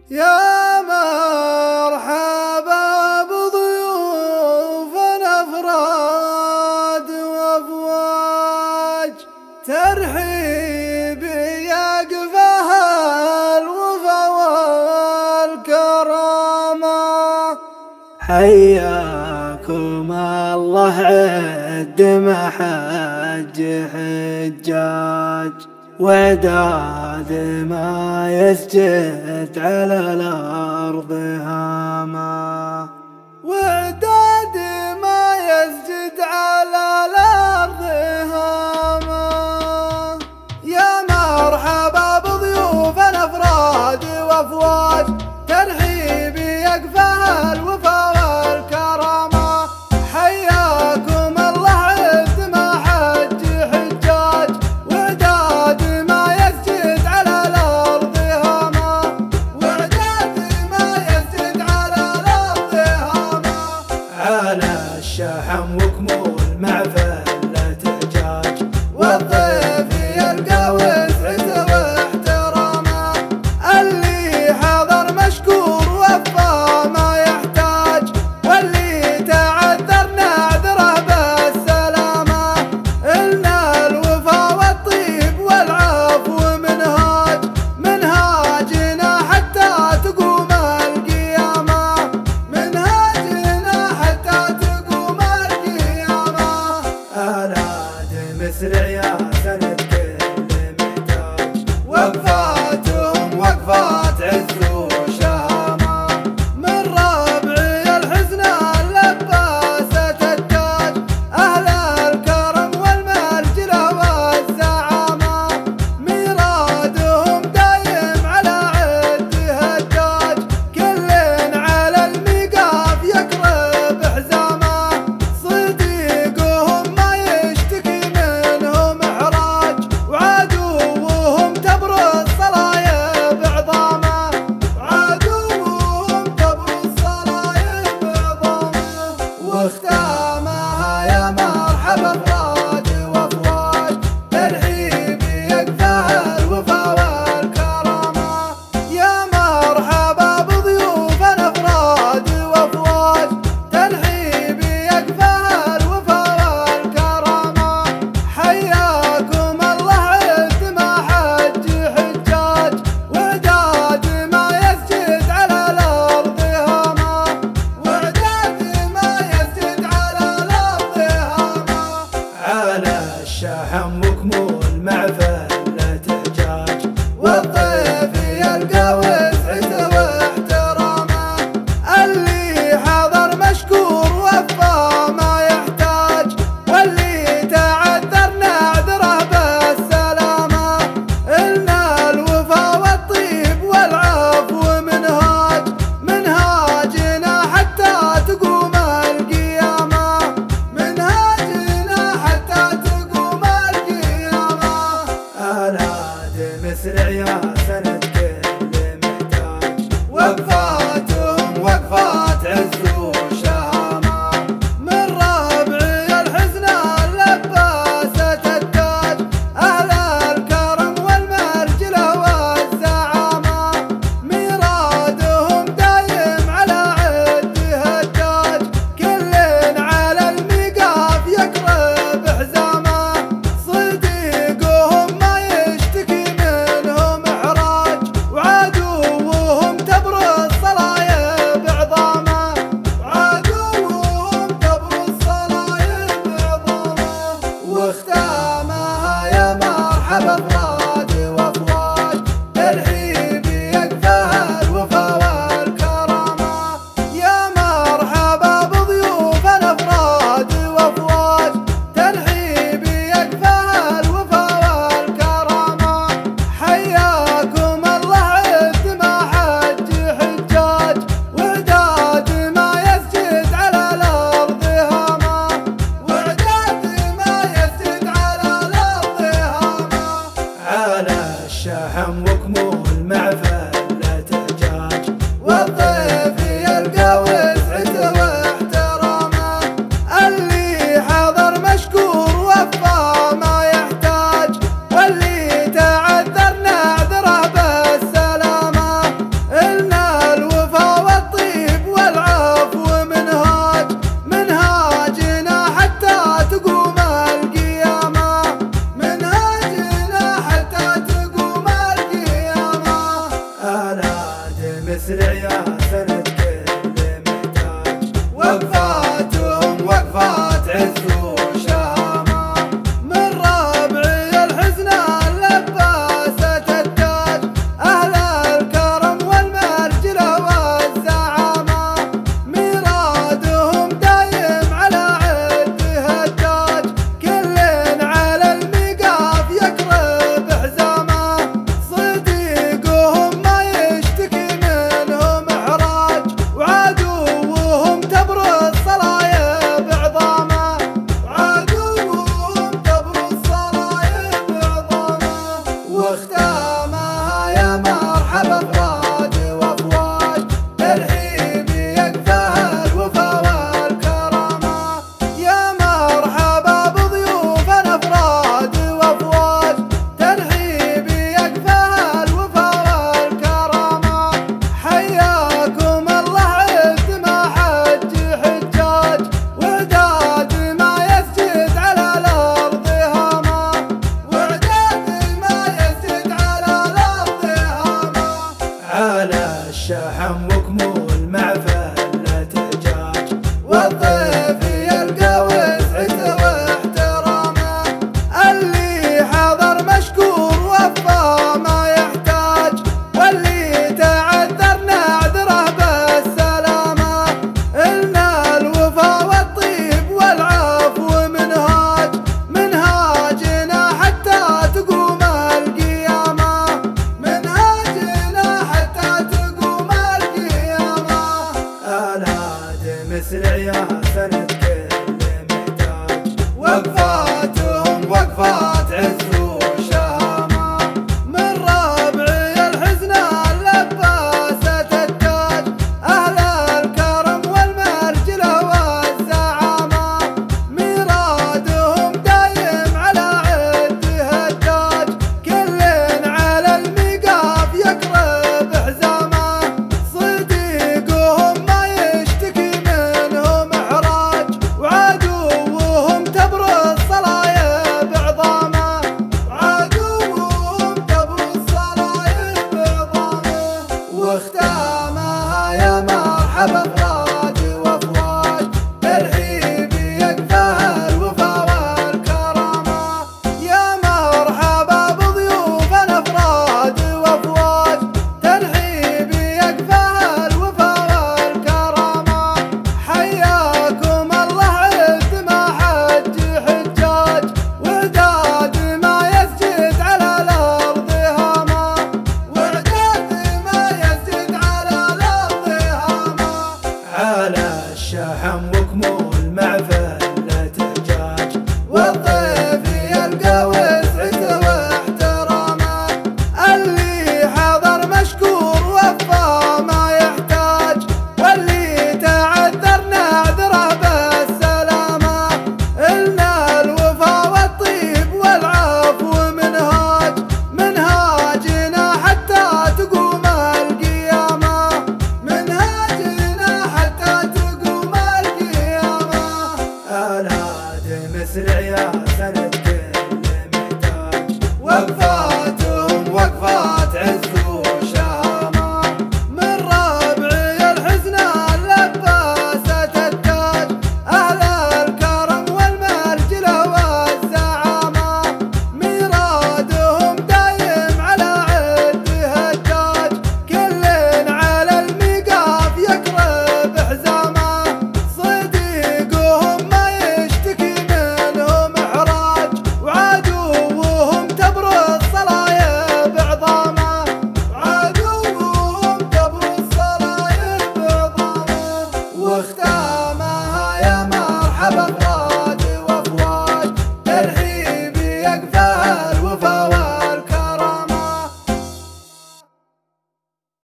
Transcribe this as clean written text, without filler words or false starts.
يا مرحبا بضيوفنا أفراد وأفواج، ترحيب يقفها الوفا والكرامة. حياكم الله عد محج حجاج، وعداد ما يسجد على الأرض هاما، وعداد ما يسجد على الأرض هاما. يا مرحبا بضيوفنا أفراد وأفواج، ترحيب يقفها الوفا والكرامة. حياكم الله عد محج حجاج، وعداد ما يسجد على الأرض هاما، وعداد ما يسجد على الأرض هاما. على الشحم وكمول مع فلة دجاج، والضيف يلقى وسعته واحترامه. اللي حضر مشكور وفى ما يحتاج، واللي تعذر نعذره بالسلامة. إلنا الوفا والطيب والعفو منهاج، منهاجنا حتى تقوم القيامة، منهاجنا حتى تقوم القيامة. أولاد مسرع يا سند كل محتاج، وقفاتهم وقفات عز وشهامة. من ربعي الحزن لباسة التاج، أهل الكرم والمرجلة والزعامة. ميرادهم دايم على عد هجاج، كل على الميقاف يقرب حزامه. صديقهم ما يشتكي منهم إحراج، وعدوهم تبرز صلايب عظامه، وعدوهم تبرز صلايب عظامه. واختامها يا مرحبا أفراد وأفواج، ترحيب يقفها الوفا والكرامة. يا مرحبا بضيوفنا أفراد وأفواج، ترحيب يقفها الوفا والكرامة. حياكم الله عد محج حجاج، وعداد ما يسجد على الأرض هاما، وعداد ما يسجد على الأرض هاما. على الشحم وكمول مع فلة دجاج، والضيف يلقى وسعته واحترامه. اللي حضر مشكور وفى ما يحتاج، واللي تعذر نعذره بالسلامة. إلنا الوفا والطيب والعفو منهاج، منهاجنا حتى تقوم القيامة، منهاجنا حتى تقوم القيامة. أولاد مسرع يا سند كل محتاج، وقفاتهم وقفات عز وشهامة. من ربعي الحزن لباسة التاج، أهل الكرم والمرجلة والزعامة. ميرادهم دايم على عد هجاج، كل على الميقاف يقرب حزامه. صديقهم ما يشتكي منهم إحراج، وعدوهم تبرز صلايب عظامه، وعدوهم تبرز صلايب عظامه. واختامها يا مرحبا أفراد وأفواج، ترحيب يقفها الوفا والكرامة. يا مرحبا بضيوفنا أفراد وأفواج، ترحيب يقفها الوفا والكرامة. حياكم الله عد محج حجاج، وعداد ما يسجد على الأرض هاما، وعداد ما يسجد على الأرض هاما. على الشحم وكمول مع فلة دجاج، والضيف يلقى وسعته واحترامه. اللي حضر مشكور وفى ما يحتاج، واللي تعذر نعذره بالسلامة. إلنا الشحم وكمون